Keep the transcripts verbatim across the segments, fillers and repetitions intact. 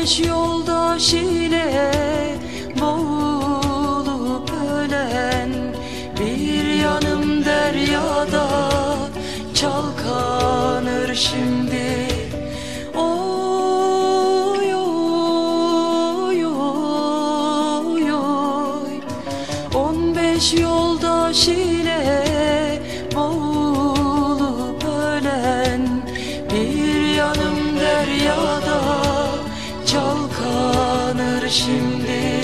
beş yoldaş ile boğulup ölen, bir yanım deryada çalkanır şimdi. Oy oy oy oy, on beş yoldaş ile boğulup ölen, bir yanım deryada çalkanır şimdi.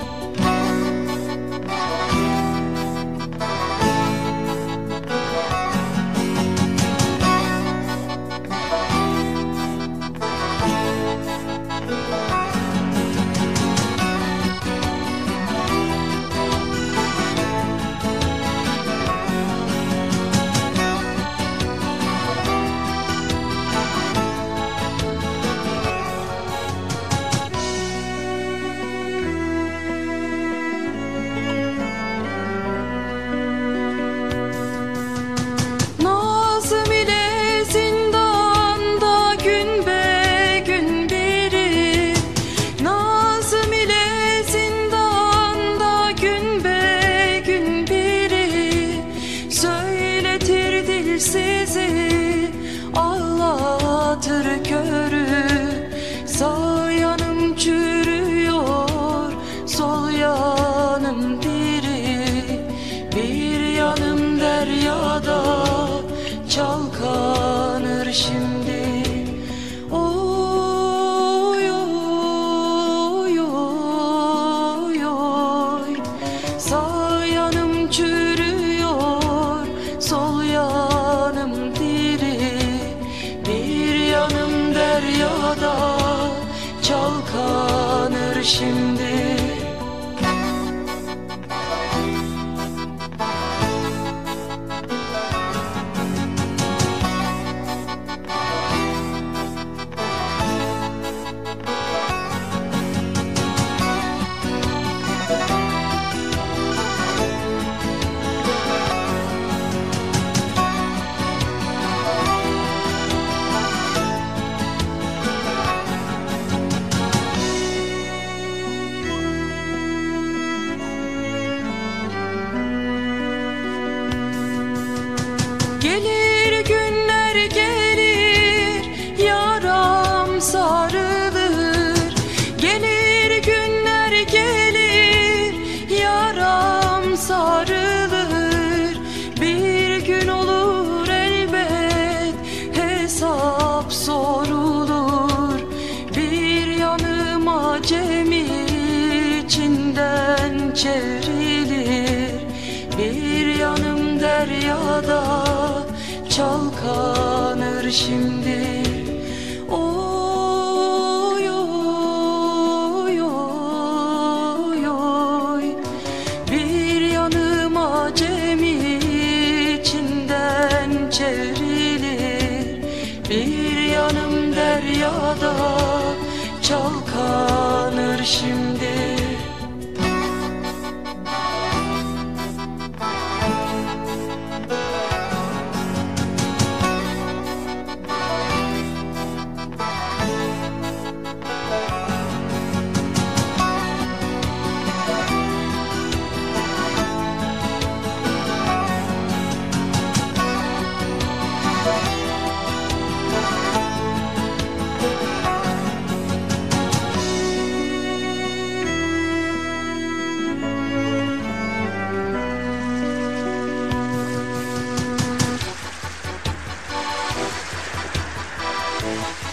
Sizi ağlatır körü, sağ yanım çürüyor, sol yanım diri, bir yanım deryada çalkanır şimdi. Oy oy oy oy, sağ yanım çürüyor, sol yanım diri, bir yanım deryada çalkanır şimdi. Gelir günler gelir, yaram sarılır. Gelir günler gelir, yaram sarılır. Bir gün olur elbet, hesap sorulur. Bir yanım acemi içinden çevrilir, bir yanım deryada çalkanır şimdi. Oy oy oy oy, bir yanım acemi içinden çevrilir, bir yanım deryada çalkanır şimdi. Yeah.